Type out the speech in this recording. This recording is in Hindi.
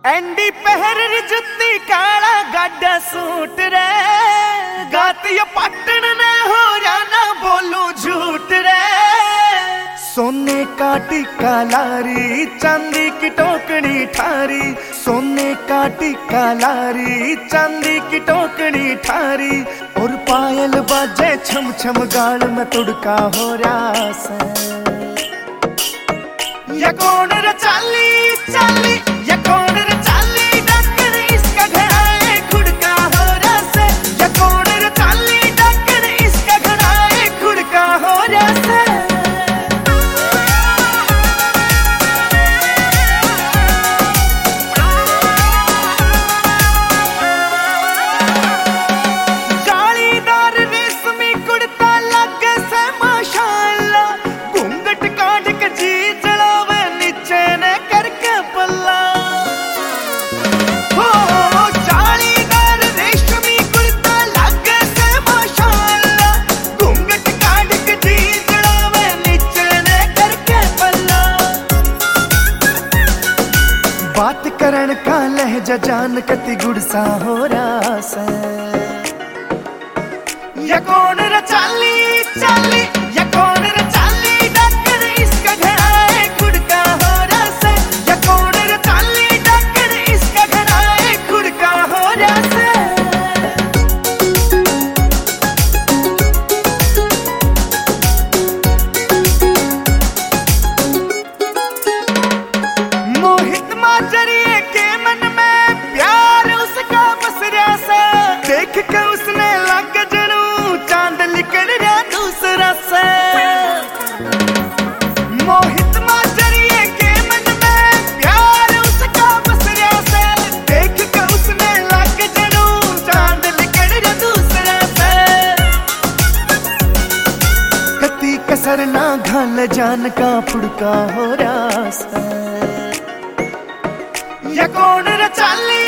एंडी पहर जुत्ती काला गाडा सूट रे गाती पटन ने हो जाना बोलू झूठ रे। सोने का टिक्का लारी चांदी की टोकनी ठारी, सोने का टिक्का लारी चांदी की टोकनी ठारी, और पायल बाजे छम छम गाल में तुड़का हो रहा से। या कौन रे चाली चाली, या कौन रे चाली डकर इसका घड़ा है खुड़का हो रहा से। या कौन रे चाली डकर इसका घड़ा है खुड़का हो रहा से। बात करण का लहजा जान कति गुड़सा हो रहा से। या कौन रे चाली चाली, या कौन रे चाली डकर इसका घड़ा है खुड़का हो रहा से। या कौन रे चाली डकर इसका घड़ा है खुड़का हो रहा से। मोहित माजरिए के मन में प्यार उसका बस रहा सा, देख के उसने लग जनू चांद निकल रहा दूसरा से। मोहित माजरिए के मन में प्यार उसका बस रहा सा, देख के उसने लग जनू चांद निकल रहा दूसरा से। कति कसर ना घाल जान का फुड़का हो रहा सा। या कौन रे चाली